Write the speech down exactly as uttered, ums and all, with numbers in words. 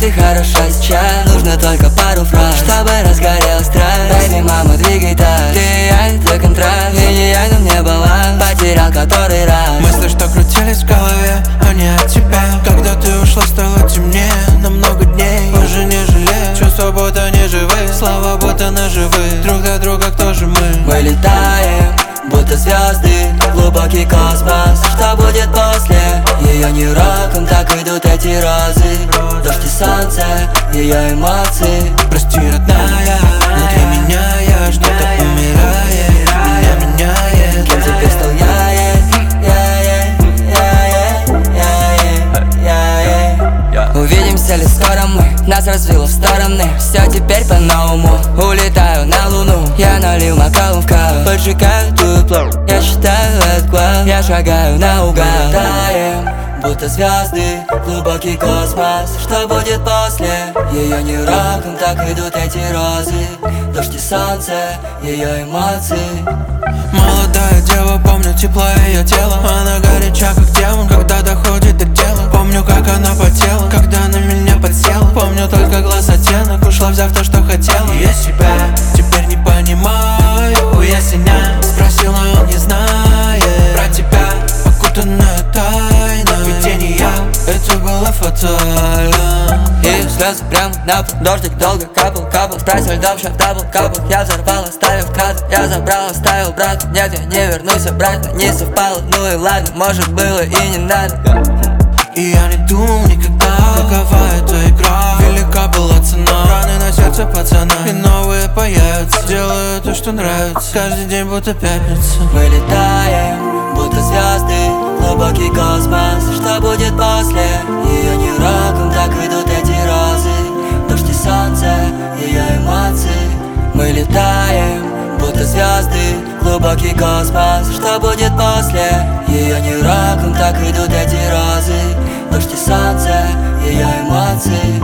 ты хороша сейчас, нужно только пару фраз, чтобы разгорелась страсть. Baby, мама, двигай так, ты и я, это контраст, и не я, но мне баланс потерял который раз. Мысли, что крутились в голове, а не от тебя. Когда ты ушла, стало темнее на много дней. Уже не жалею, чувства будто не живые, слова будто наживы. Друг для друга кто же мы? Мы летаем, будто звезды, глубокий космос. Что будет после? Ее не роком, так идут эти розы. Дождь и солнце, ее эмоции. Прости, родная, внутри меня я что-то умирает. Меня меняет. Кем теперь стал я, я, увидимся ли скоро мы? Нас развило в стороны. Все теперь по-новому. Улетаю на луну. Я налил бокалом в каву. Поджигаю дупло. Я считаю этот класс. Я шагаю наугад. Мы летаем, будто звезды, глубокий космос. Что будет после? Ее не роком, так идут эти розы. Дождь и солнце, ее эмоции. Молодая дева, помню тепло ее тела. Она горяча, как демон, когда доходит до дела. Помню, как она потела, когда на меня подсела. Помню только глаз оттенок, ушла, взяв то, что хотела. Я себя теперь не понимаю, уясняю. Спросил, но он не знает про тебя, окутанная тайна. Видение, это было фатально. И слезы прямо на пол, дождик долго капал, капал. Спросил льдом, шаг дабл, капал. Я взорвал, оставив кадр, я забрал, оставил брат. Нет, я не вернусь обратно, не совпало, ну и ладно. Может было и не надо. И я не думал никогда, какова эта игра. Велика была цена, раны на сердце пацана. И новые появятся, делаю то, что нравится. Каждый день будто пятница. Мы летаем, будто звезды, глубокий космос. Что будет после? Ее не роком, так идут эти розы. Дождь и солнце, ее эмоции. Мы летаем, будто звезды, глубокий космос. Что будет после? Ее не роком, так идут эти розы. Дождь и солнце, ее эмоции.